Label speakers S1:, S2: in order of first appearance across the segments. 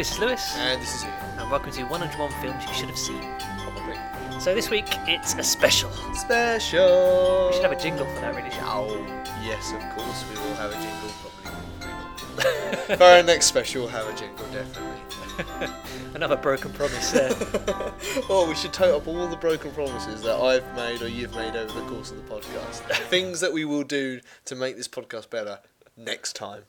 S1: this is Lewis.
S2: And this is Ian.
S1: And welcome to 101 Films You Should Have Seen.
S2: Probably.
S1: So this week, it's a special.
S2: Special!
S1: We should have a jingle for that, really, shouldn't we?
S2: Oh, yes, of course, we will have a jingle, probably. For our next special, we'll have a jingle, definitely.
S1: Another broken promise there.
S2: Oh, we should tote up all the broken promises that I've made or you've made over the course of the podcast. Things that we will do to make this podcast better next time.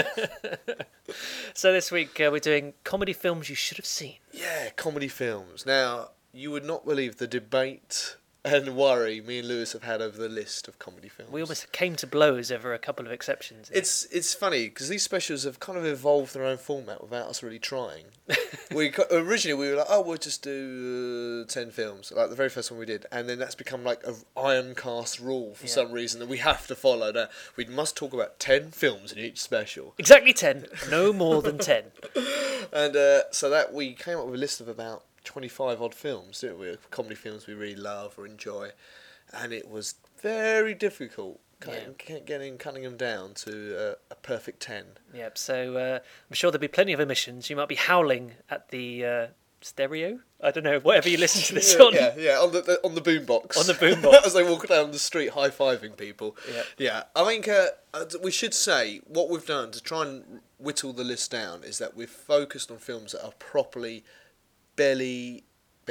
S1: So this week, we're doing comedy films you should have seen.
S2: Yeah, comedy films. Now, you would not believe the debate and worry me and Lewis have had over the list of comedy films.
S1: We almost came to blows over a couple of exceptions.
S2: It's funny because these specials have kind of evolved their own format without us really trying. Originally we were like, oh, we'll just do 10 films, like the very first one we did, and then that's become like an iron cast rule for some reason that we have to follow. Now we must talk about 10 films in each special.
S1: Exactly 10, no more than 10.
S2: And so that we came up with a list of about 25 odd films, didn't we? Comedy films we really love or enjoy, and it was very difficult cutting them down to a perfect 10.
S1: Yep. So I'm sure there'll be plenty of omissions. You might be howling at the stereo. I don't know, whatever you listen to this on.
S2: Yeah, on the boombox.
S1: On the boombox.
S2: As they walk down the street high-fiving people. Yeah. I think we should say what we've done to try and whittle the list down is that we've focused on films that are properly belly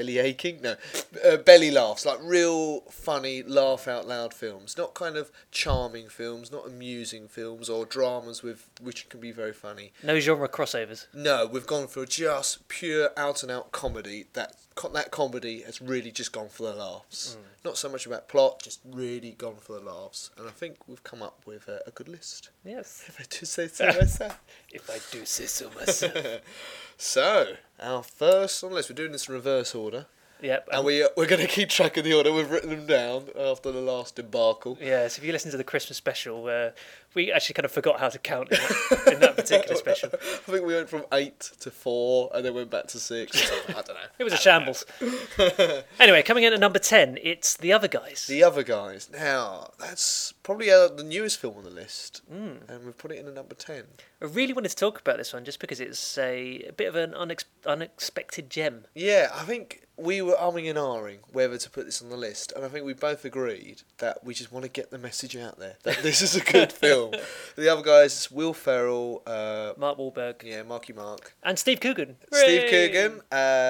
S2: laughs, like real funny laugh out loud films, not kind of charming films, not amusing films or dramas which can be very funny.
S1: No genre crossovers.
S2: No, we've gone for just pure out and out comedy. That comedy has really just gone for the laughs. Not so much about plot, just really gone for the laughs. And I think we've come up with a good list.
S1: Yes.
S2: If I do say so myself.
S1: If I do say so myself.
S2: So, our first on the list, we're doing this in reverse order.
S1: Yep.
S2: And we're going to keep track of the order. We've written them down after the last debacle.
S1: Yeah, so if you listen to the Christmas special, we actually kind of forgot how to count in that particular special.
S2: I think we went from 8 to 4 and then went back to 6. I don't know.
S1: It was a shambles. Anyway, coming in at number 10, it's The Other Guys.
S2: The Other Guys. Now, that's probably the newest film on the list. And we've put it in at number 10.
S1: I really wanted to talk about this one just because it's a bit of an unexpected gem.
S2: Yeah, I think we were umming and ahhing whether to put this on the list, and I think we both agreed that we just want to get the message out there that this is a good film. The Other Guys, it's Will Ferrell,
S1: Mark Wahlberg.
S2: Yeah, Marky Mark.
S1: And Steve Coogan.
S2: Steve Coogan,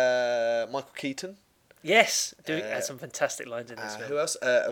S2: Michael Keaton.
S1: Yes, had some fantastic lines in this film.
S2: Who else? A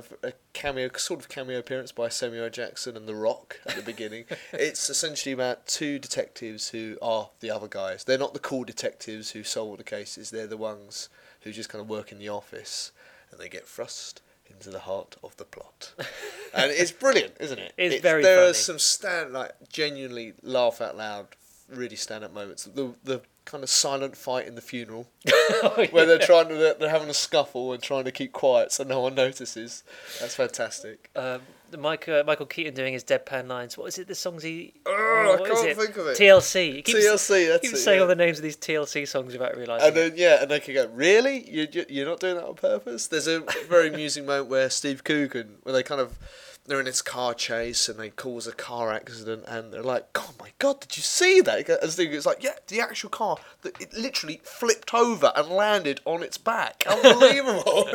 S2: sort of cameo appearance by Samuel L. Jackson and The Rock at the beginning. It's essentially about two detectives who are the other guys. They're not the cool detectives who solve all the cases. They're the ones who just kind of work in the office, and they get thrust into the heart of the plot. And it's brilliant, isn't it?
S1: It's very funny.
S2: There are some genuinely laugh out loud, really stand up moments. The kind of silent fight in the funeral where they're having a scuffle and trying to keep quiet so no one notices. That's fantastic.
S1: Michael Keaton doing his deadpan lines. What is it? The songs he?
S2: I can't think of it.
S1: TLC.
S2: TLC. That's
S1: keeps saying all the names of these TLC songs without realising.
S2: And then and they can go, really? You're not doing that on purpose? There's a very amusing moment where Steve Coogan, where they're in this car chase and they cause a car accident and they're like, oh my god, did you see that? And Steve Coogan's like, yeah, the actual car, it literally flipped over and landed on its back. Unbelievable.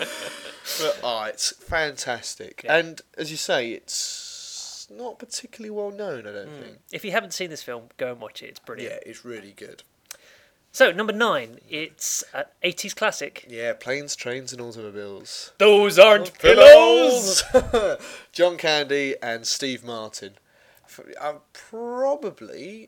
S2: But, it's fantastic. Yeah. And as you say, it's not particularly well known, I don't think.
S1: If you haven't seen this film, go and watch it. It's brilliant.
S2: Yeah, it's really good.
S1: So, number 9, it's an 80s classic.
S2: Yeah, Planes, Trains and Automobiles.
S1: Those aren't pillows!
S2: John Candy and Steve Martin. Probably,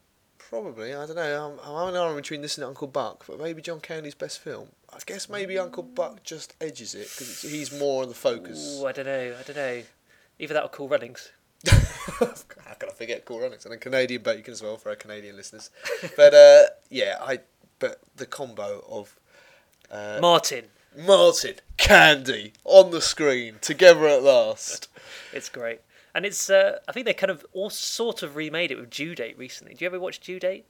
S2: I don't know, I'm an between this and Uncle Buck, but maybe John Candy's best film. I guess maybe Uncle Buck just edges it, because he's more on the focus.
S1: Ooh, I don't know. Either that or Cool Runnings.
S2: How can I forget Cool Runnings? And a Canadian bacon as well for our Canadian listeners. But but the combo of
S1: Martin,
S2: Candy on the screen together at last.
S1: It's great, and it's I think they kind of all sort of remade it with Due Date recently. Do you ever watch Due Date?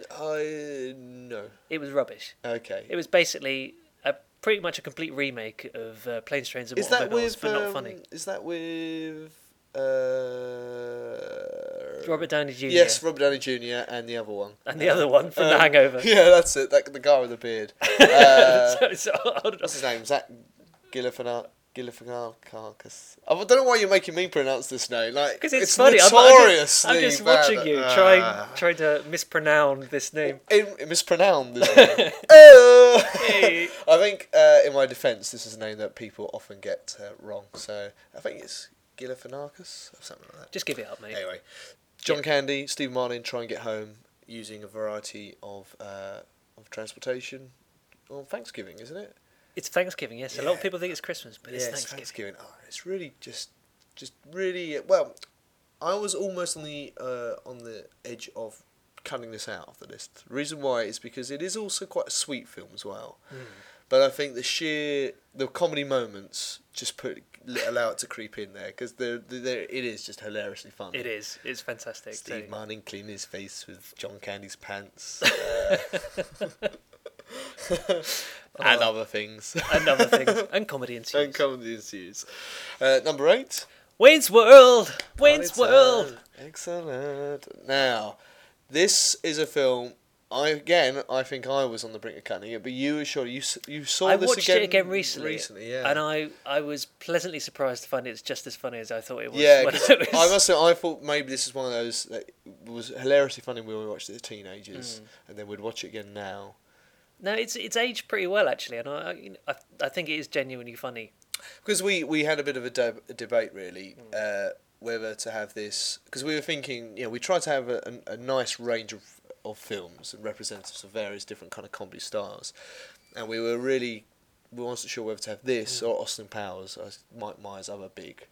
S2: No.
S1: It was rubbish.
S2: Okay.
S1: It was basically pretty much a complete remake of Planes, Trains and Automobiles, but not funny.
S2: Is that with
S1: Robert Downey Jr.
S2: Yes, Robert Downey Jr. and the other one.
S1: And the other one from The Hangover.
S2: Yeah, that's it. The guy with the beard. What's his name? Zach Galifianakis. I don't know why you're making me pronounce this name.
S1: Because it's funny.
S2: Notoriously
S1: I'm just watching you trying to mispronounce this name.
S2: Mispronounce this name. Oh!
S1: Hey.
S2: I think, in my defence, this is a name that people often get wrong. So I think it's Galifianakis or something like that.
S1: Just give it up, mate.
S2: Anyway, John Candy, Steve Martin try and get home using a variety of transportation on Thanksgiving, isn't it?
S1: It's Thanksgiving, yes. A lot of people think it's Christmas, but it's
S2: it's
S1: Thanksgiving.
S2: Oh, it's really just really well. I was almost on the edge of cutting this out of the list. The reason why is because it is also quite a sweet film as well. But I think the comedy moments just allow it to creep in there because it is just hilariously funny.
S1: It is. It's fantastic.
S2: Steve Martin cleaning his face with John Candy's pants. And other things.
S1: And comedy ensues.
S2: Number 8.
S1: Wayne's World. Wayne's World.
S2: Excellent. Now, this is a film. I think I was on the brink of cutting it, but you were sure you saw this again.
S1: I watched it again recently.
S2: Yeah.
S1: And I was pleasantly surprised to find it's just as funny as I thought it was.
S2: Yeah, I must say I thought maybe this is one of those that was hilariously funny when we watched it as teenagers, and then we'd watch it again now.
S1: No, it's aged pretty well actually, and I think it is genuinely funny.
S2: Because we had a bit of a debate really whether to have this, because we were thinking, we tried to have a nice range of films and representatives of various different kind of comedy styles, and we wasn't sure whether to have this or Austin Powers, Mike Myers' other big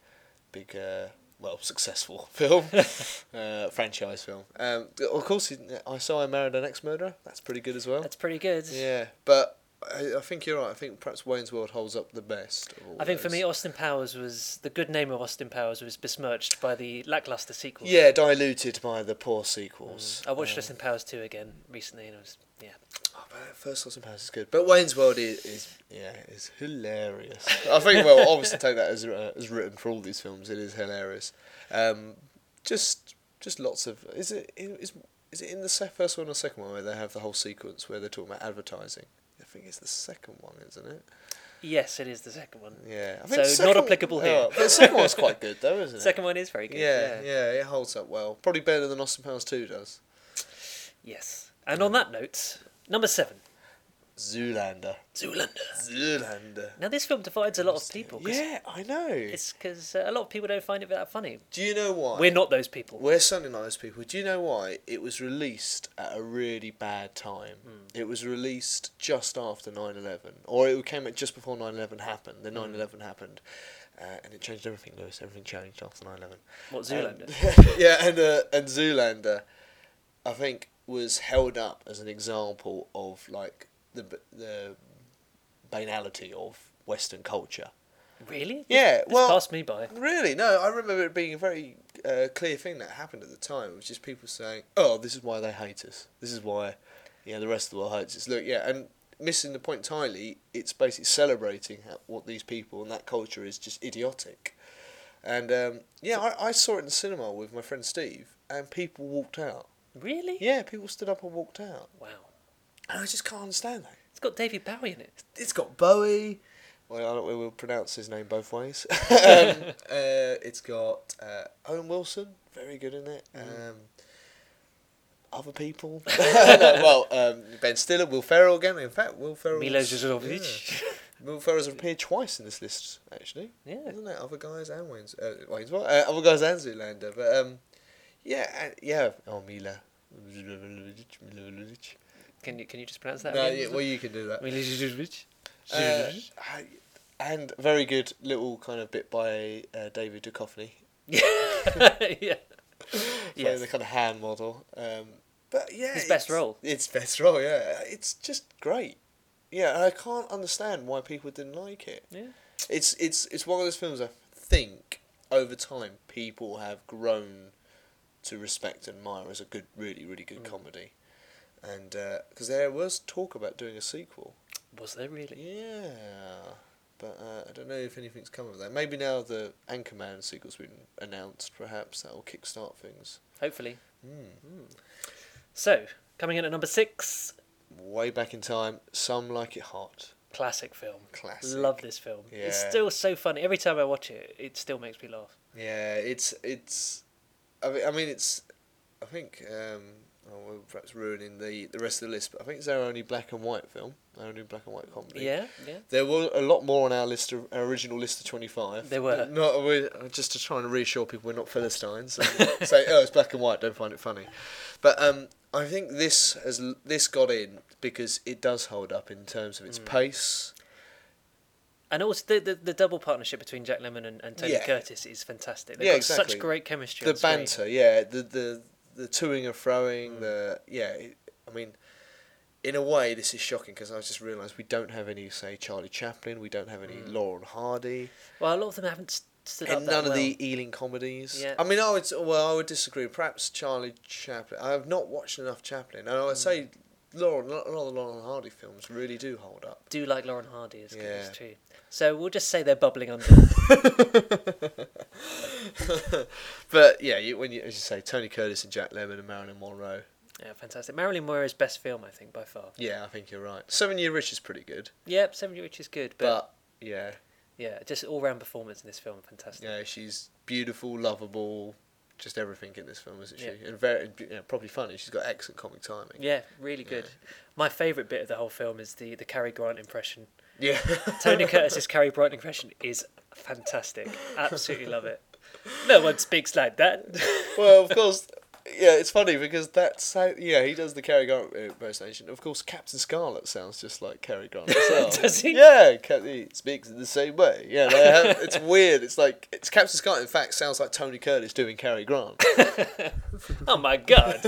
S2: successful film, franchise film. Of course, I Saw I Married an Ex-Murderer. That's pretty good as well.
S1: That's pretty good.
S2: Yeah, but I think you're right. I think perhaps Wayne's World holds up the best of all
S1: I think
S2: those.
S1: for me, Austin Powers the good name of Austin Powers was besmirched by the lackluster sequels.
S2: Yeah, diluted by the poor sequels.
S1: I watched Austin Powers 2 again recently, and it was
S2: But first Austin Powers is good, but Wayne's World is hilarious. I think obviously take that as written for all these films. It is hilarious. Just lots of is it in the first one or second one where they have the whole sequence where they're talking about advertising? I think it's the second one, isn't it?
S1: Yes, it is the second one.
S2: Yeah,
S1: so not applicable here.
S2: But the second one's quite good though, isn't it?
S1: The second one is very good.
S2: Yeah, it holds up well. Probably better than Austin Powers 2 does.
S1: Yes, and on that note, number 7.
S2: Zoolander.
S1: Now this film divides a lot of people.
S2: Yeah, I know.
S1: It's because a lot of people don't find it that funny.
S2: Do you know why?
S1: We're not those people.
S2: We're certainly not those people. Do you know why? It was released at a really bad time. It was released just after 9/11. Or it came out just before 9/11 happened. Then 9/11 happened. And it changed everything, Lewis. Everything changed after 9/11.
S1: What, Zoolander?
S2: Yeah, and Zoolander, I think, was held up as an example of, like, the banality of Western culture.
S1: Really?
S2: Yeah,
S1: This passed me by.
S2: Really? No, I remember it being a very clear thing that happened at the time. It was just people saying, "Oh, this is why they hate us. This is why, the rest of the world hates us." Look, and missing the point entirely. It's basically celebrating what these people and that culture is just idiotic. And I saw it in the cinema with my friend Steve, and people walked out.
S1: Really?
S2: Yeah, people stood up and walked out.
S1: Wow.
S2: And I just can't understand that.
S1: It's got David Bowie in it.
S2: It's got Bowie. Well, we will pronounce his name both ways. It's got Owen Wilson, very good in it. Other people. Ben Stiller, Will Ferrell again. In fact, Will Ferrell.
S1: Milo Jovovich.
S2: Yeah. Will Ferrell's appeared twice in this list, actually.
S1: Yeah.
S2: Isn't it? Other guys and Wayne's what? Other guys and Zoolander. But Oh, Mila.
S1: Can you just pronounce that?
S2: No,
S1: again?
S2: you can do that.
S1: Milo Jovovich.
S2: And very good little kind of bit by David Duchovny.
S1: Yeah.
S2: Playing the kind of hand model. But yeah,
S1: his best role.
S2: It's best role, yeah. It's just great. Yeah, and I can't understand why people didn't like it.
S1: Yeah.
S2: It's one of those films I think over time people have grown to respect and admire as a good, really, really good comedy. And because there was talk about doing a sequel.
S1: Was there really?
S2: Yeah. but I don't know if anything's come of that. Maybe now the Anchorman sequel's been announced, perhaps that will kickstart things.
S1: Hopefully.
S2: Mm.
S1: So, coming in at number 6,
S2: Way back in time, Some Like It Hot.
S1: classic film.
S2: Classic.
S1: Love this film.
S2: Yeah.
S1: It's still so funny. Every time I watch it, it still makes me laugh.
S2: Yeah, it's. I mean, it's. I think. We're perhaps ruining the rest of the list, but I think it's our only black and white film, our only black and white comedy.
S1: Yeah.
S2: There were a lot more on our list, our original list of 25.
S1: There were.
S2: We're just to try and reassure people we're not Philistines and say, oh, it's black and white, don't find it funny. But I think this got in because it does hold up in terms of its pace.
S1: And also the double partnership between Jack Lemmon and Tony Curtis is fantastic. They've got
S2: exactly.
S1: such great chemistry.
S2: The
S1: on screen.
S2: banter, the toing and froing, I mean, in a way, this is shocking because I just realised we don't have any, say, Charlie Chaplin, we don't have any Laurel and Hardy.
S1: Well, a lot of them haven't stood up
S2: And
S1: that
S2: none of
S1: well.
S2: the Ealing comedies.
S1: Yeah.
S2: I mean, I would disagree. Perhaps Charlie Chaplin. I have not watched enough Chaplin, and I would say a lot of the Laurel and Hardy films really do hold up.
S1: Do like Laurel and Hardy, it's
S2: Yeah.
S1: true. So we'll just say they're bubbling under.
S2: But yeah, as you say, Tony Curtis and Jack Lemmon and Marilyn Monroe.
S1: Yeah, fantastic. Marilyn Monroe's best film, I think, by far.
S2: Yeah, I think you're right. 7 Year Itch is pretty good.
S1: Yep, 70 Rich is good, but
S2: yeah,
S1: just all-round performance in this film, fantastic.
S2: yeah, she's beautiful, lovable, just everything in this film, isn't she?
S1: Yeah.
S2: And very, probably funny. She's got excellent comic timing.
S1: Yeah, really good. My favourite bit of the whole film is the Cary Grant impression.
S2: Yeah.
S1: Tony Curtis's Cary Grant impression is fantastic. Absolutely love it. No one speaks like that.
S2: Well, of course, yeah, it's funny because that's how, he does the Cary Grant impersonation. Of course, Captain Scarlet sounds just like Cary Grant himself.
S1: Does he?
S2: Yeah, he speaks in the same way. Yeah, it's weird. It's like, it's Captain Scarlet, in fact, sounds like Tony Curtis doing Cary Grant.
S1: Oh my god.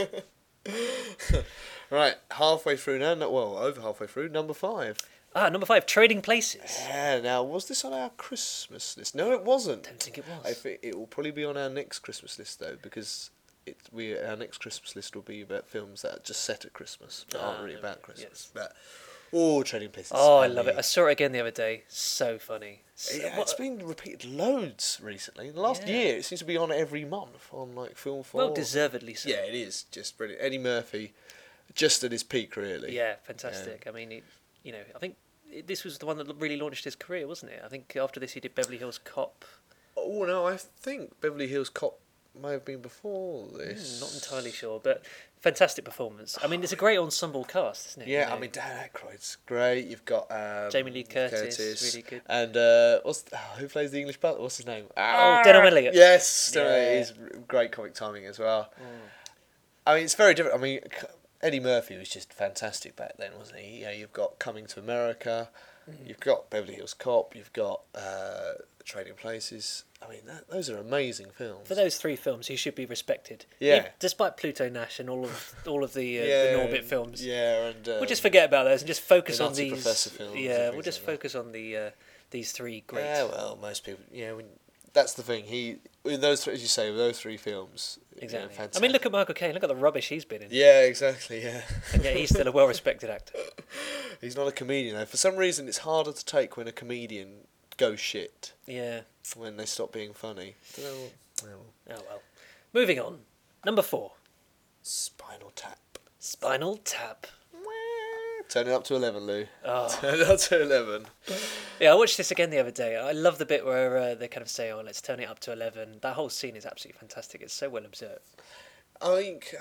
S2: Right, halfway through now, over halfway through, number 5.
S1: Number 5, Trading Places.
S2: Yeah, now, was this on our Christmas list? No, it wasn't.
S1: Don't think it was.
S2: I think it will probably be on our next Christmas list, though, because our next Christmas list will be about films that are just set at Christmas, but aren't really about Christmas.
S1: Yes.
S2: But, Trading Places.
S1: Oh, I love it. I saw it again the other day. So funny.
S2: It's been repeated loads recently. In the last year, it seems to be on every month on like Film 4.
S1: Well, deservedly so.
S2: Yeah, it is just brilliant. Eddie Murphy, just at his peak, really.
S1: Yeah, fantastic. I mean, I think this was the one that really launched his career, wasn't it? I think after this he did Beverly Hills Cop.
S2: Oh no, I think Beverly Hills Cop may have been before this.
S1: Not entirely sure, but fantastic performance. I mean, it's a great ensemble cast, isn't it?
S2: Yeah, I mean, Dan Aykroyd's great. You've got
S1: Jamie Lee Curtis, really good.
S2: And who plays the English butler? What's his name?
S1: Denholm Elliott.
S2: Yes, Denholm
S1: Yeah.
S2: Elliott. He's great comic timing as well. I mean, it's very different. I mean, Eddie Murphy was just fantastic back then, wasn't he? You've got Coming to America, you've got Beverly Hills Cop, you've got Trading Places. I mean, those are amazing films.
S1: For those 3 films, he should be respected.
S2: Yeah.
S1: Despite Pluto Nash and all of the Norbit films.
S2: Yeah, and
S1: We'll just forget about those and just focus
S2: the
S1: on
S2: Nutty
S1: these.
S2: Professor films and
S1: Yeah, we'll
S2: things
S1: just
S2: like that.
S1: focus on these 3 great.
S2: Yeah, well, most people. That's the thing. With those, as you say, with those 3 films.
S1: Exactly. I
S2: Fantastic.
S1: mean, look at Michael Caine. Look at the rubbish he's been in.
S2: Yeah, exactly. Yeah.
S1: And yet he's still a well-respected actor.
S2: He's not a comedian though. For some reason, it's harder to take when a comedian goes shit.
S1: Yeah.
S2: When they stop being funny. Don't know.
S1: Oh well. Moving on. Number 4.
S2: Spinal Tap.
S1: Spinal Tap.
S2: Turn it up to 11, Lou.
S1: Oh.
S2: Turn it up to 11.
S1: Yeah, I watched this again the other day. I love the bit where they kind of say, "Oh, let's turn it up to 11." That whole scene is absolutely fantastic. It's so well observed.
S2: I think,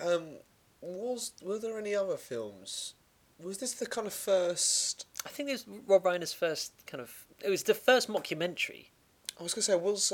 S2: were there any other films? Was this the kind of first...
S1: I think this was Rob Reiner's first kind of... It was the first mockumentary.
S2: I was going to say, was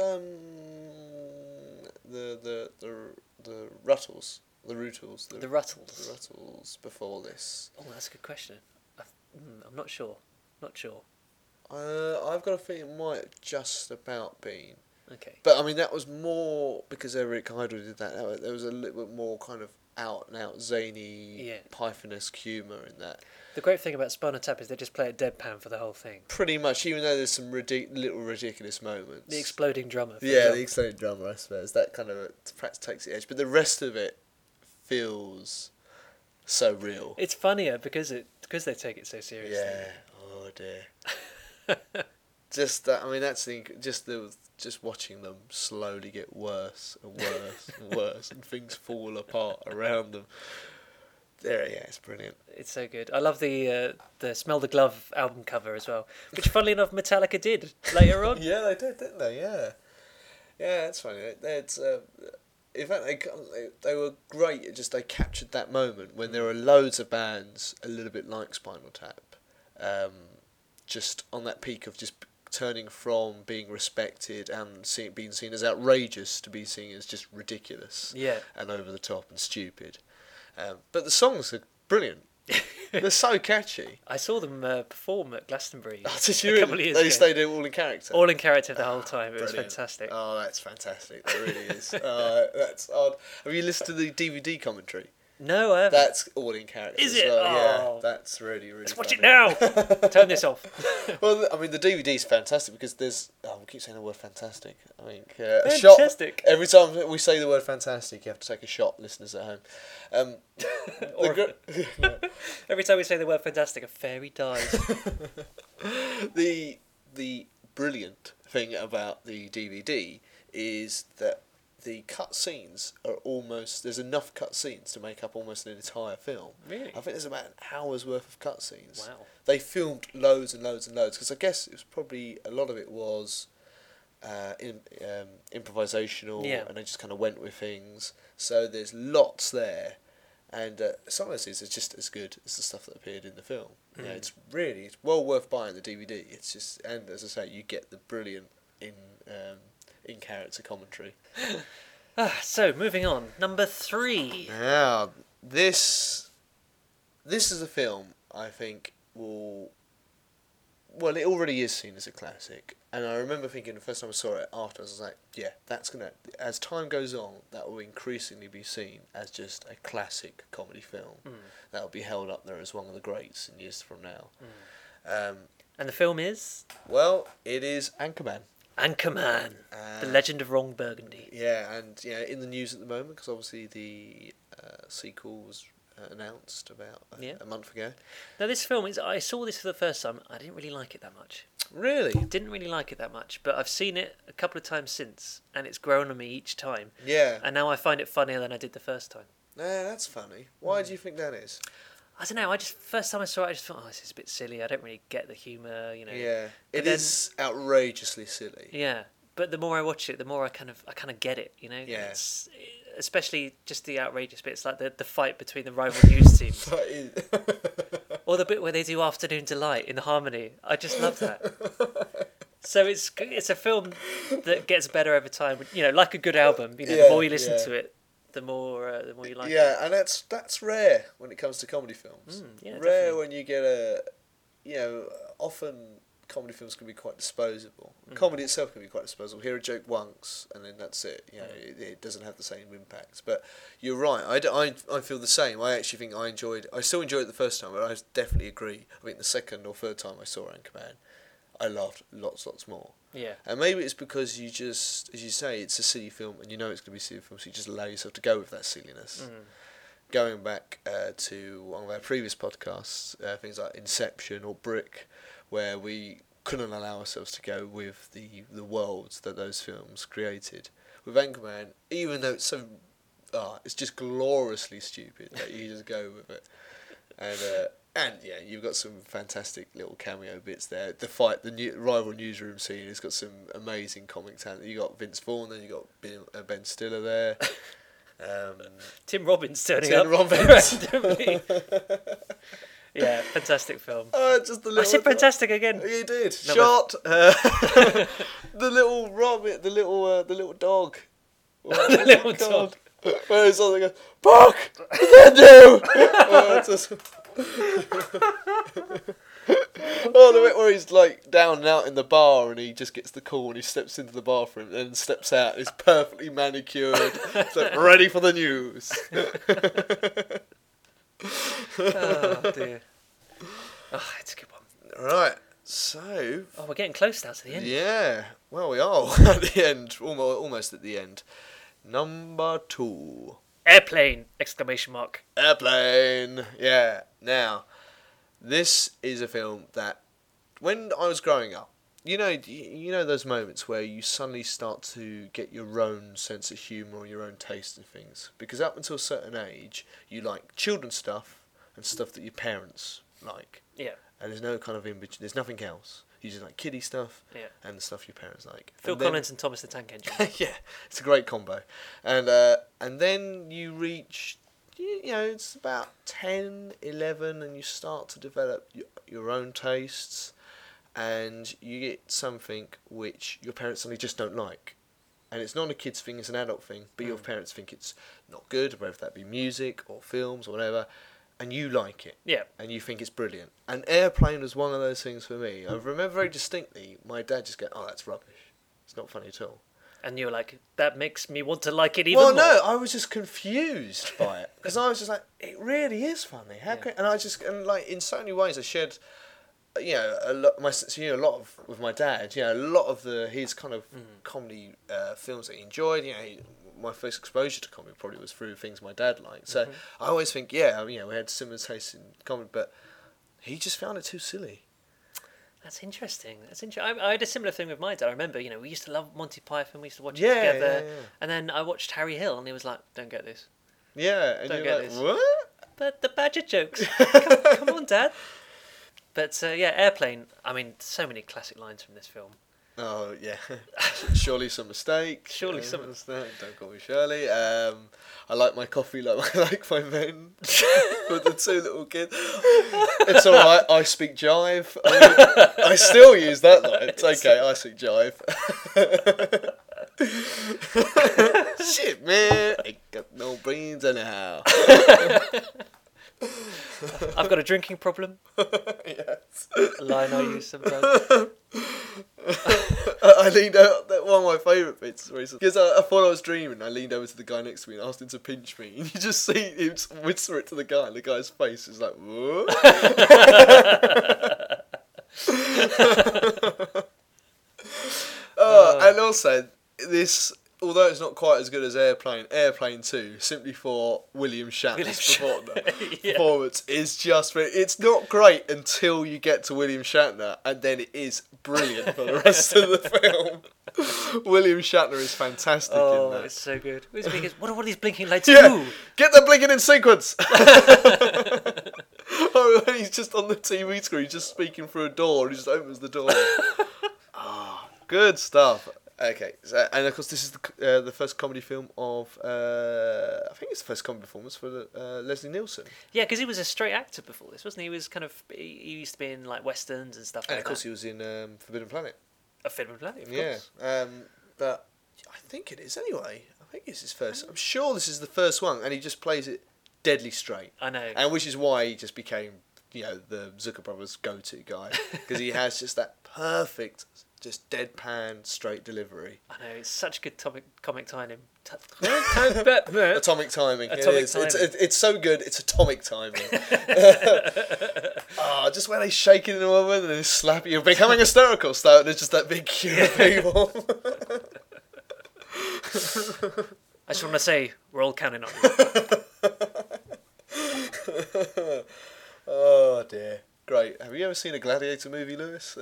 S2: the Ruttles, the Rootles,
S1: The Ruttles.
S2: the Ruttles before this?
S1: Oh, that's a good question. I'm not sure. Not sure.
S2: I've got a feeling it might have just about been.
S1: Okay.
S2: But I mean, that was more because Eric Idle did that. There was a little bit more kind of out and out zany, Python-esque humour in that.
S1: The great thing about Spinal Tap is they just play it deadpan for the whole thing.
S2: Pretty much, even though there's some little ridiculous moments.
S1: The exploding drummer. For
S2: Yeah,
S1: example.
S2: the exploding drummer, I suppose. That kind of perhaps takes the edge. But the rest of it feels so real.
S1: It's funnier because they take it so seriously.
S2: Yeah. Oh dear. just that. I mean, that's just watching them slowly get worse and worse and worse, and things fall apart around them. There, yeah, it's brilliant.
S1: It's so good. I love the Smell the Glove album cover as well, which funnily enough Metallica did later on.
S2: Yeah, they did, didn't they? Yeah, yeah, that's funny. It's in fact they were great. It just they captured that moment when there are loads of bands a little bit like Spinal Tap, just on that peak of just turning from being respected and being seen as outrageous to being seen as just ridiculous,
S1: Yeah.
S2: and over the top and stupid. But the songs are brilliant. They're so catchy.
S1: I saw them perform at Glastonbury
S2: Did you
S1: a couple of years
S2: They
S1: ago.
S2: stayed all in character.
S1: All in character the whole time. It was
S2: Brilliant.
S1: fantastic.
S2: Oh, that's fantastic. That really is. That's odd. Have you listened to the DVD commentary?
S1: No, I haven't.
S2: That's all in character.
S1: Is
S2: as
S1: it?
S2: well.
S1: Oh.
S2: Yeah, that's really, really.
S1: Let's watch
S2: funny.
S1: it now. Turn this off.
S2: Well, I mean, the DVD's fantastic because there's. Oh, we keep saying the word fantastic. I mean,
S1: Fantastic.
S2: A shot. Every time we say the word fantastic, you have to take a shot, listeners at home.
S1: Every time we say the word fantastic, a fairy dies.
S2: The brilliant thing about the DVD is that the cut scenes are almost. There's enough cut scenes to make up almost an entire film.
S1: Really?
S2: I think there's about an hour's worth of cut scenes.
S1: Wow.
S2: They filmed loads and loads and loads because I guess it was probably a lot of it was improvisational,
S1: Yeah.
S2: and they just kind of went with things. So there's lots there, and some of those things are just as good as the stuff that appeared in the film. Yeah, it's well worth buying the DVD. It's just, and as I say, you get the brilliant in character commentary.
S1: So, moving on. Number 3.
S2: Now, this is a film I think will. Well, it already is seen as a classic, and I remember thinking the first time I saw it afterwards, I was like, yeah, that's gonna. As time goes on, that will increasingly be seen as just a classic comedy film. That will be held up there as one of the greats in years from now.
S1: And the film is
S2: Well, it is Anchorman.
S1: Anchorman, The Legend of Ron Burgundy.
S2: Yeah, and in the news at the moment because obviously the sequel was announced about a month ago.
S1: Now, this film is. I saw this for the first time. I didn't really like it that much.
S2: Really?
S1: Didn't really like it that much, but I've seen it a couple of times since, and it's grown on me each time.
S2: Yeah.
S1: And now I find it funnier than I did the first time.
S2: Nah, that's funny. Why do you think that is?
S1: I don't know. First time I saw it, I just thought, this is a bit silly. I don't really get the humour, you know.
S2: Yeah,
S1: But
S2: it
S1: then-
S2: is outrageously silly.
S1: Yeah, but the more I watch it, the more I kind of get it. You know.
S2: Yeah.
S1: It's, especially just the outrageous bits, like the fight between the rival news teams,
S2: That is-
S1: or the bit where they do Afternoon Delight in harmony. I just love that. So it's a film that gets better over time. You know, like a good album. You know,
S2: Yeah,
S1: the more you listen
S2: yeah.
S1: to it, the more you like it.
S2: yeah, and that's rare when it comes to comedy films.
S1: yeah,
S2: Rare
S1: definitely.
S2: when you get often comedy films can be quite disposable. Comedy itself can be quite disposable. Hear a joke once and then that's it. You know, it doesn't have the same impact. But you're right. I feel the same. I actually think I still enjoyed it the first time, but I definitely agree. I think the second or third time I saw Anchorman, I laughed lots more.
S1: Yeah.
S2: And maybe it's because you just, as you say, it's a silly film and you know it's going to be a silly film, so you just allow yourself to go with that silliness. Going back to one of our previous podcasts, things like Inception or Brick, where we couldn't allow ourselves to go with the worlds that those films created. With Anchorman, even though it's so, it's just gloriously stupid that you just go with it. And yeah, you've got some fantastic little cameo bits there. The fight, rival newsroom scene, it's got some amazing comic talent. You got Vince Vaughn, then you got Ben Stiller there.
S1: Tim Robbins turning
S2: Tim
S1: up
S2: Robbins.
S1: randomly. Yeah, fantastic film.
S2: Just the little.
S1: I said fantastic again.
S2: You did.
S1: No,
S2: Shot. The little rabbit, the little dog.
S1: The little dog.
S2: Where it's something goes, Buck! What do? Oh, the bit where he's like down and out in the bar and he just gets the call and he steps into the bathroom and then steps out and is perfectly manicured. It's like, ready for the news.
S1: Oh dear. Oh, it's a good one.
S2: Right, so
S1: Oh, we're getting close now to the end.
S2: yeah, well we are at the end, almost at the end. Number 2.
S1: Airplane! Exclamation mark.
S2: Airplane! Yeah. Now, this is a film that, when I was growing up, you know those moments where you suddenly start to get your own sense of humour or your own taste in things. Because up until a certain age, you like children's stuff and stuff that your parents like.
S1: Yeah.
S2: And there's no kind of in between. There's nothing else. You just like kiddie stuff and the stuff your parents like.
S1: Phil Collins and Thomas the Tank Engine.
S2: Yeah, it's a great combo. And then you reach, it's about 10, 11, and you start to develop your own tastes, and you get something which your parents suddenly just don't like. And it's not a kid's thing, it's an adult thing, but your parents think it's not good, whether that be music or films or whatever, and you like it.
S1: Yeah.
S2: And you think it's brilliant. And Airplane was one of those things for me. I remember very distinctly my dad just going, "Oh, that's rubbish. It's not funny at all."
S1: And you were like, that makes me want to like it even more.
S2: Well, no, I was just confused by it. Because I was just like, it really is funny. How can... And like, in so many ways I shared, a lot with my dad, a lot of his kind of comedy films that he enjoyed, my first exposure to comedy probably was through things my dad liked. So I always think, we had similar tastes in comedy, but he just found it too silly.
S1: That's interesting. I had a similar thing with my dad. I remember, we used to love Monty Python. We used to watch it together. Yeah. And then I watched Harry Hill, and he was like, "Don't get this."
S2: Yeah, and
S1: don't
S2: you're
S1: get
S2: like,
S1: this.
S2: "What?"
S1: But the Badger jokes. come on, Dad. But Airplane. I mean, so many classic lines from this film.
S2: Oh yeah, surely some mistake.
S1: Surely some
S2: mistake. Don't call me Shirley. I like my coffee like I like my men. With the two little kids. It's all right. I speak jive. I still use that line. It's okay. I speak jive. Shit, man. I got no brains anyhow.
S1: I've got a drinking problem.
S2: Yes.
S1: A line I use sometimes.
S2: I leaned out. One of my favourite bits recently, because I thought I was dreaming. I leaned over to the guy next to me and asked him to pinch me, and you just see him whisper it to the guy, and the guy's face is like, "What?" And also this, although it's not quite as good as Airplane 2, simply for William Shatner's performance is just... It's not great until you get to William Shatner, and then it is brilliant for the rest of the film. William Shatner is fantastic in that.
S1: It's so good. What are these blinking lights
S2: Yeah,
S1: do?
S2: get them blinking in sequence! When he's just on the TV screen, just speaking through a door, and he just opens the door. Good stuff. Okay, and of course this is the first comedy film of I think it's the first comedy performance for Leslie Nielsen.
S1: Yeah, because he was a straight actor before this, wasn't he? He was he used to be in like westerns and stuff.
S2: And
S1: like
S2: of course
S1: that.
S2: he was in Forbidden Planet.
S1: A Forbidden Planet, of course.
S2: But I think it is anyway. I think it's his first. I'm sure this is the first one, and he just plays it deadly straight.
S1: I know,
S2: and which is why he just became the Zucker brothers' go-to guy, because he has just that perfect. Just deadpan, straight delivery.
S1: I know, it's such good comic timing.
S2: Atomic timing. It's so good, it's atomic timing. Just when they shake it in a moment and they slap you, becoming hysterical. So there's just that big queue of people.
S1: I just want to say, we're all counting on you.
S2: Oh dear. Great. Have you ever seen a Gladiator movie, Lewis?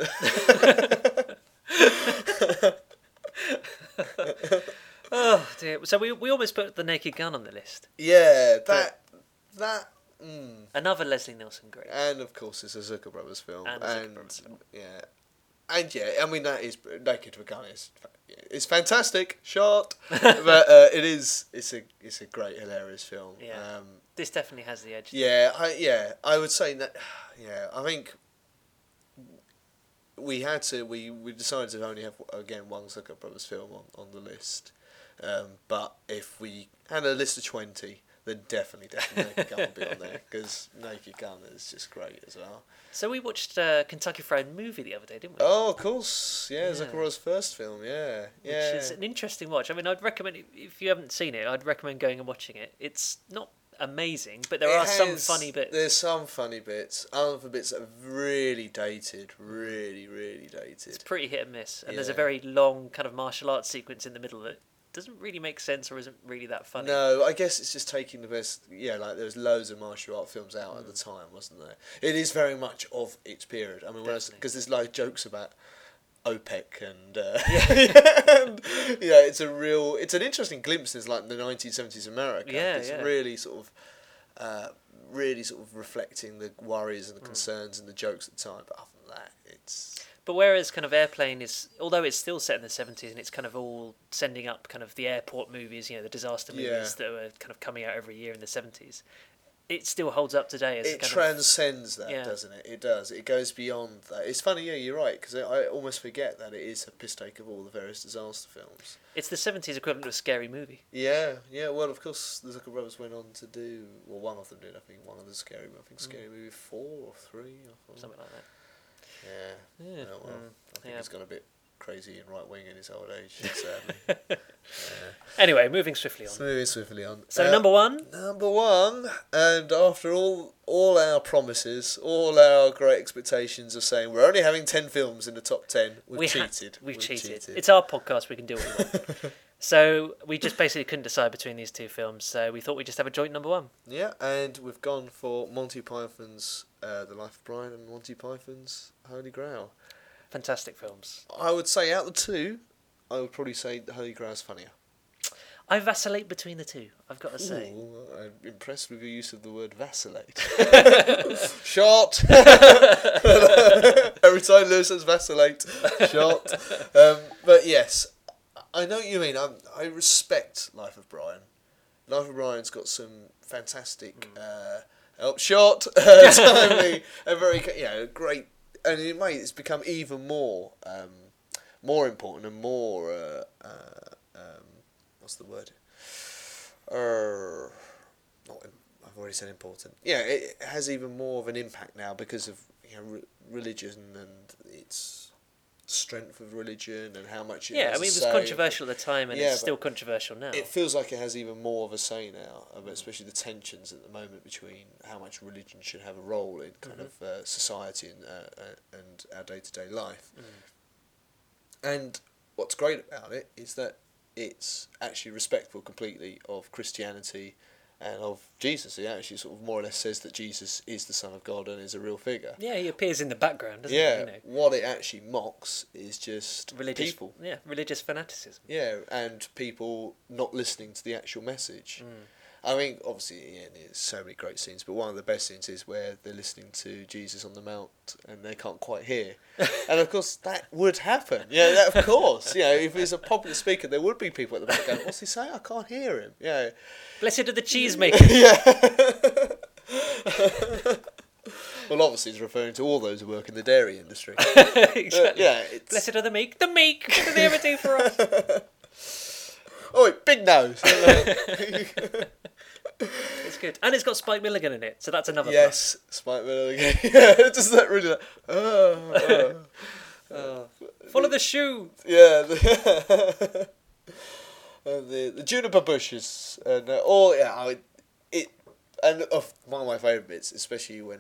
S1: Oh dear. So we almost put The Naked Gun on the list.
S2: Yeah, that.
S1: Another Leslie Nielsen great.
S2: And of course, it's a Zucker Brothers film.
S1: And
S2: I mean that is Naked Gun is fantastic shot, but it's a great hilarious film.
S1: Yeah. This definitely has the edge.
S2: I would say that. Yeah, I think we decided to only have one Zucker Brothers film on the list, but if we had a list of 20, then definitely Naked Gun would be on there, because Naked Gun is just great as well.
S1: So we watched Kentucky Fried Movie the other day, didn't we?
S2: Oh, of course, Zucker Brothers' first film, Which
S1: is an interesting watch. I mean, I'd recommend if you haven't seen it, I'd recommend going and watching it. It's not amazing, but there are some funny bits.
S2: There's some funny bits. Other bits are really dated, really dated.
S1: It's pretty hit and miss, and there's a very long kind of martial arts sequence in the middle that doesn't really make sense or isn't really that funny.
S2: No, I guess it's just taking the best. Yeah, like there was loads of martial art films out at the time, wasn't there? It is very much of its period. I mean, because there's like jokes about OPEC and,
S1: Yeah.
S2: and it's an interesting glimpse into like the 1970s America.
S1: Yeah,
S2: It's really sort of reflecting the worries and the concerns and the jokes at the time. But other than that, it's...
S1: But whereas kind of Airplane is, although it's still set in the 70s and it's kind of all sending up kind of the airport movies, the disaster movies that were kind of coming out every year in the 70s, it still holds up today as
S2: it transcends that, doesn't it? It does. It goes beyond that. It's funny, you're right, because I almost forget that it is a piss take of all the various disaster films.
S1: It's the 70s equivalent of a Scary Movie.
S2: Yeah. Well, of course, the Zucker brothers went on to do... Well, one of them did, I think. One of the Scary Movie 4 or 3 or 4.
S1: Something like that.
S2: Yeah. Oh, well. I think he's gone a bit crazy and right-wing in his old age, sadly.
S1: Anyway, moving swiftly on.
S2: Moving swiftly on.
S1: So, number one?
S2: Number one, and after all our promises, all our great expectations of saying we're only having 10 films in the top 10, we've cheated.
S1: We've cheated. It's our podcast, we can do what we want. So, we just basically couldn't decide between these two films, so we thought we'd just have a joint number one.
S2: Yeah, and we've gone for Monty Python's The Life of Brian and Monty Python's Holy Grail.
S1: Fantastic films.
S2: I would say out of the two, I would probably say the Holy Grail's funnier.
S1: I vacillate between the two, I've got to say.
S2: Ooh, I'm impressed with your use of the word vacillate. Shot! Every time Lewis says vacillate, shot. But yes, I know what you mean. I respect Life of Brian. Life of Brian's got some fantastic shot, timely, and very great. And in a way, it's become even more important and more what's the word? I've already said important. Yeah, it has even more of an impact now because of religion and its strength of religion and how much it has
S1: it was controversial at the time and it's still controversial now.
S2: It feels like it has even more of a say now, especially the tensions at the moment between how much religion should have a role in kind of society and our day-to-day life. And what's great about it is that it's actually respectful completely of Christianity and of Jesus. He actually sort of more or less says that Jesus is the Son of God and is a real figure.
S1: Yeah, he appears in the background, doesn't he?
S2: Yeah, what it actually mocks is just people.
S1: Yeah, religious fanaticism.
S2: Yeah, and people not listening to the actual message. I mean, obviously, there's so many great scenes, but one of the best scenes is where they're listening to Jesus on the Mount and they can't quite hear. And of course, that would happen. Of course. If he's a popular speaker, there would be people at the back going, "What's he saying? I can't hear him." Yeah.
S1: Blessed are the cheesemakers.
S2: Well, obviously, he's referring to all those who work in the dairy industry.
S1: Exactly. Blessed are the meek. The meek. What do they ever do for us?
S2: Oh, wait, Big Nose.
S1: It's good, and it's got Spike Milligan in it, so that's another.
S2: Yes,
S1: plus.
S2: Spike Milligan. Just that really.
S1: Follow the shoe.
S2: Yeah. The juniper bushes and and one of my favourite bits, especially when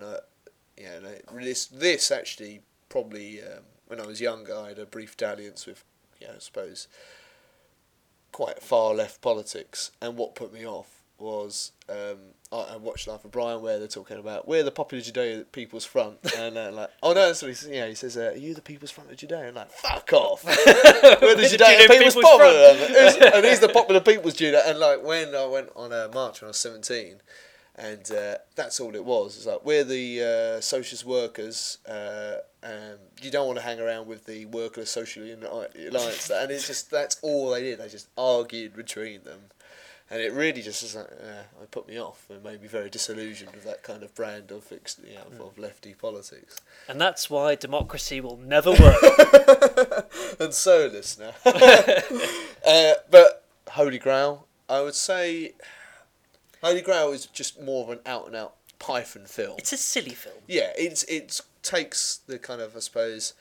S2: this actually probably when I was younger, I had a brief dalliance with I suppose quite far left politics, and what put me off was I watched Life of Brian where they're talking about we're the Popular Judea People's Front and like oh no that's what he says, he says are you the People's Front of Judea, and like fuck off, we're the Judean People's Popular and he's the Popular People's Judea. And like when I went on a march when I was 17 and that's all it was, it's like we're the socialist workers and you don't want to hang around with the Workers' Social Alliance, and it's just that's all they did, they just argued between them. And it really just was like, it put me off and made me very disillusioned with that kind of brand of of lefty politics.
S1: And that's why democracy will never work.
S2: And so, listener. But Holy Grail, I would say, Holy Grail is just more of an out-and-out Python film.
S1: It's a silly film.
S2: Yeah, it takes the kind of, I suppose,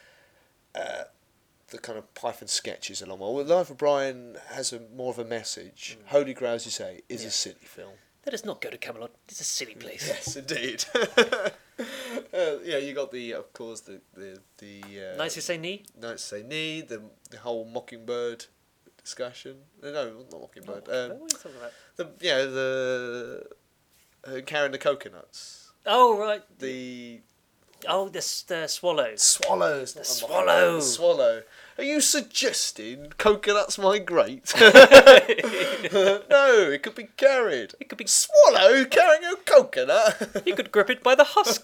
S2: the kind of Python sketches along. Well, Life of Brian has more of a message. Holy Grail, as you say, is a silly film.
S1: Let us not go to Camelot. It's a silly place.
S2: Yes, indeed. You got of course the
S1: Knights Who Say Ni.
S2: Knights Who Say Ni. The whole Mockingbird discussion. No, not Mockingbird.
S1: What are you talking about?
S2: The carrying the coconuts.
S1: Oh right. Oh, the swallows.
S2: Swallows.
S1: The swallow.
S2: The swallow. Are you suggesting coconuts migrate? No, it could be carried.
S1: It could be.
S2: Swallow carrying a coconut.
S1: You could grip it by the husk.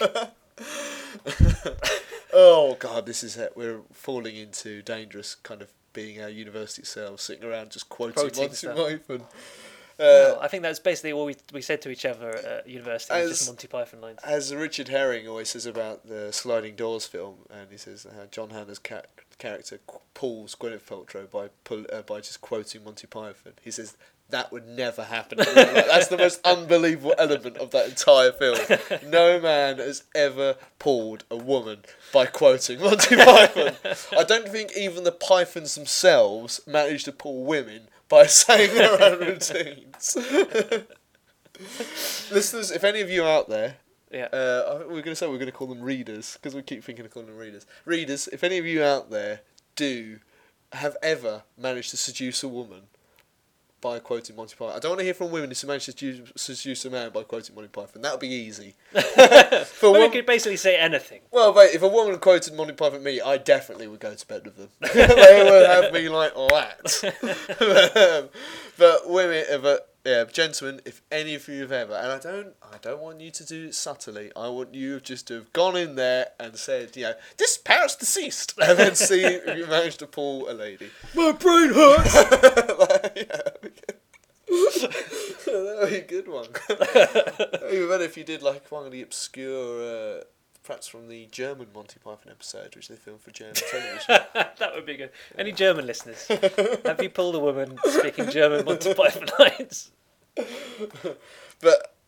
S2: Oh God, this is it. We're falling into dangerous kind of being our university selves, sitting around just quoting Monty Python.
S1: Well, I think that's basically all we said to each other at university, was just Monty Python lines.
S2: As Richard Herring always says about the Sliding Doors film, and he says John Hannah's character pulls Gwyneth Paltrow by just quoting Monty Python. He says that would never happen. That's the most unbelievable element of that entire film. No man has ever pulled a woman by quoting Monty Python. I don't think even the Pythons themselves managed to pull women by saying their own routines. Listeners, if any of you are out there, we're going to call them readers, because we keep thinking of calling them readers. Readers, if any of you out there have ever managed to seduce a woman by quoting Monty Python. I don't want to hear from women who managed to seduce a man by quoting Monty Python. That would be easy.
S1: We could basically say anything.
S2: Well, mate, if a woman quoted Monty Python me, I definitely would go to bed with them. They would have me like that. But women, gentlemen, if any of you have ever, and I don't want you to do it subtly. I want you just to have gone in there and said, this parrot's deceased, and then see if you managed to pull a lady. My brain hurts. That would be a good one. Even better if you did like one of the obscure, perhaps from the German Monty Python episode, which they filmed for German television.
S1: That would be good. Any German listeners? Have you pulled a woman speaking German Monty Python lines?
S2: But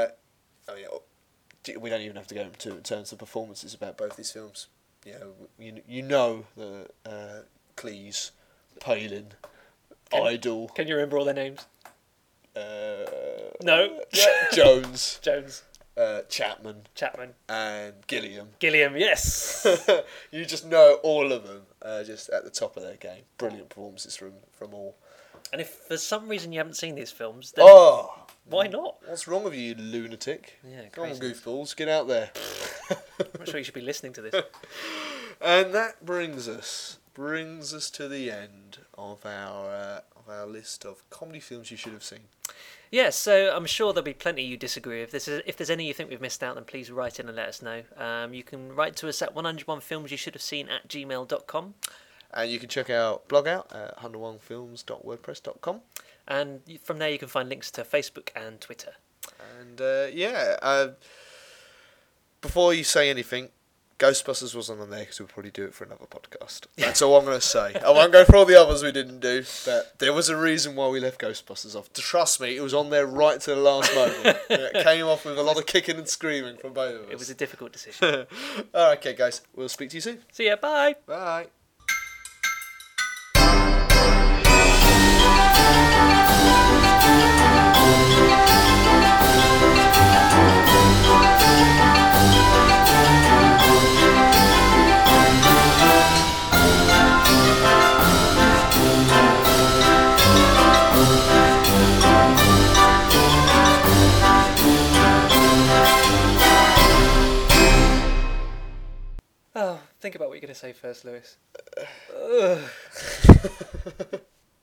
S2: we don't even have to go into in terms of performances about both these films. You know the Cleese, Palin, Idol.
S1: Can you remember all their names? No.
S2: Jones.
S1: Chapman.
S2: And Gilliam.
S1: Yes.
S2: You just know all of them just at the top of their game. Brilliant performances from all. And
S1: if for some reason you haven't seen these films, then why not?
S2: What's wrong with you lunatic?
S1: Yeah,
S2: come on, goofballs, get out there.
S1: I'm not sure you should be listening to this.
S2: And that brings us to the end of our list of comedy films you should have seen.
S1: Yeah, so I'm sure there'll be plenty you disagree with. If there's any you think we've missed out, then please write in and let us know. You can write to us at 101filmsyoushouldhaveseen@gmail.com.
S2: And you can check our blog out at 101films.wordpress.com.
S1: And from there you can find links to Facebook and Twitter.
S2: And before you say anything, Ghostbusters wasn't on there because we'll probably do it for another podcast. That's all I'm going to say. I won't go for all the others we didn't do, but there was a reason why we left Ghostbusters off. Trust me, it was on there right to the last moment. It came off with a lot of kicking and screaming from both of us.
S1: It was a difficult decision.
S2: All right, okay, guys. We'll speak to you soon.
S1: See ya. Bye.
S2: Bye.
S1: Think about what you're going to say first, Lewis.